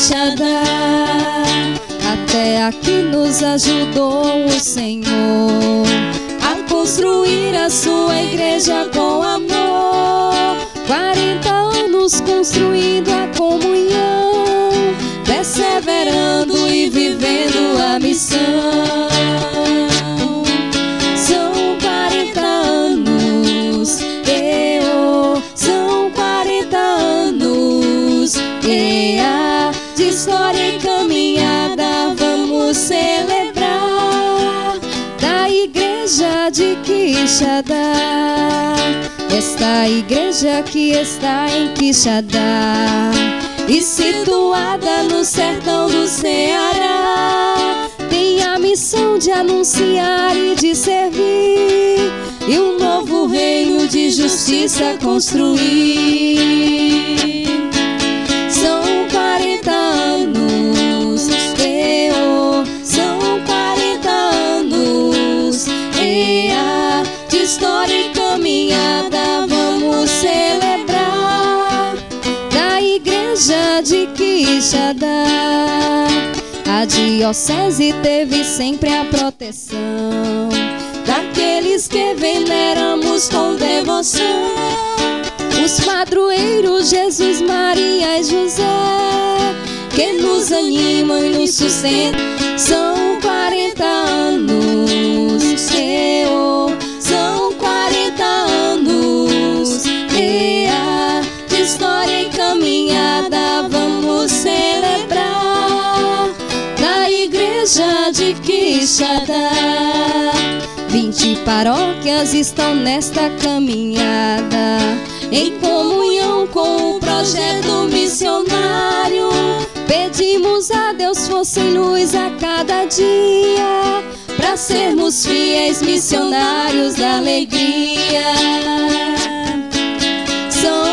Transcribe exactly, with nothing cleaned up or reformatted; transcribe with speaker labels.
Speaker 1: Quixadá. Até aqui nos ajudou o Senhor a construir a sua igreja com amor. Quarenta anos construindo a comunhão, perseverando e vivendo a missão. São quarenta anos, eu, são quarenta anos, ea, de história e caminhada vamos celebrar da igreja de Quixadá. Esta igreja que está em Quixadá e situada no sertão do Ceará, tem a missão de anunciar e de servir, e um novo reino de justiça construir. São quarenta anos, eu, são quarenta anos, ea, de história e caminhada vamos celebrar da igreja de Quixadá. A diocese teve sempre a proteção daqueles que veneramos com devoção. Os padroeiros Jesus, Maria e José, que nos animam e nos sustentam. São quarenta anos, eu, são quarenta anos, ea, de história e caminhada vamos celebrar da igreja de Quixadá. Vinte paróquias estão nesta caminhada, em comunhão com o projeto missionário. Pedimos a Deus força em luz a cada dia, para sermos fiéis missionários da alegria. São